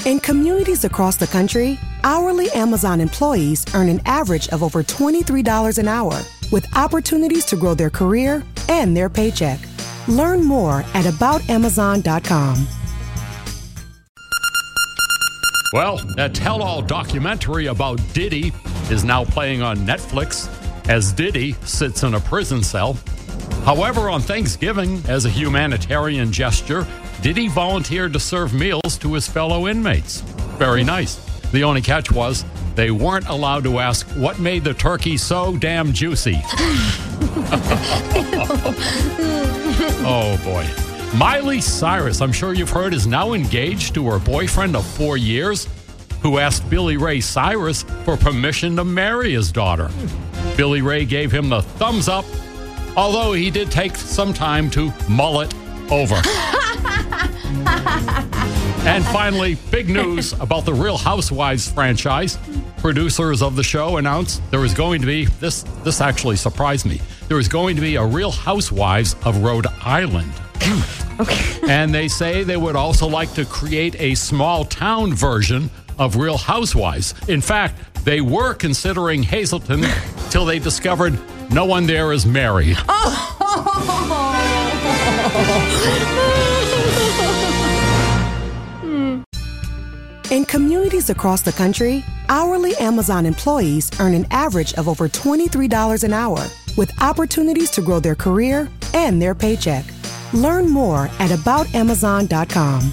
In communities across the country, hourly Amazon employees earn an average of over $23 an hour, with opportunities to grow their career and their paycheck. Learn more at aboutamazon.com. Well, a tell-all documentary about Diddy is now playing on Netflix as Diddy sits in a prison cell. However, on Thanksgiving, as a humanitarian gesture, Diddy volunteered to serve meals to his fellow inmates. Very nice. The only catch was they weren't allowed to ask what made the turkey so damn juicy. Oh, boy. Miley Cyrus, I'm sure you've heard, is now engaged to her boyfriend of 4 years, who asked Billy Ray Cyrus for permission to marry his daughter. Billy Ray gave him the thumbs up, although he did take some time to mull it over. And finally, big news about the Real Housewives franchise. Producers of the show announced there is going to be, this actually surprised me, there is going to be a Real Housewives of Rhode Island. Okay. And they say they would also like to create a small town version of Real Housewives. In fact, they were considering Hazleton till they discovered no one there is married. In communities across the country, hourly Amazon employees earn an average of over $23 an hour, with opportunities to grow their career and their paycheck. Learn more at aboutamazon.com.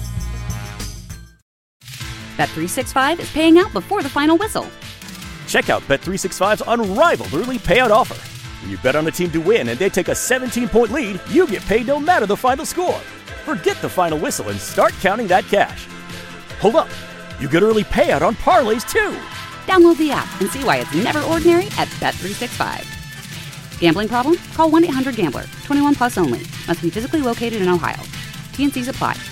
Bet365 is paying out before the final whistle. Check out Bet365's unrivaled early payout offer. When you bet on a team to win and they take a 17-point lead, you get paid no matter the final score. Forget the final whistle and start counting that cash. Hold up. You get early payout on parlays, too. Download the app and see why it's never ordinary at Bet365. Gambling problem? Call 1-800-GAMBLER. 21 plus only. Must be physically located in Ohio. T&Cs apply.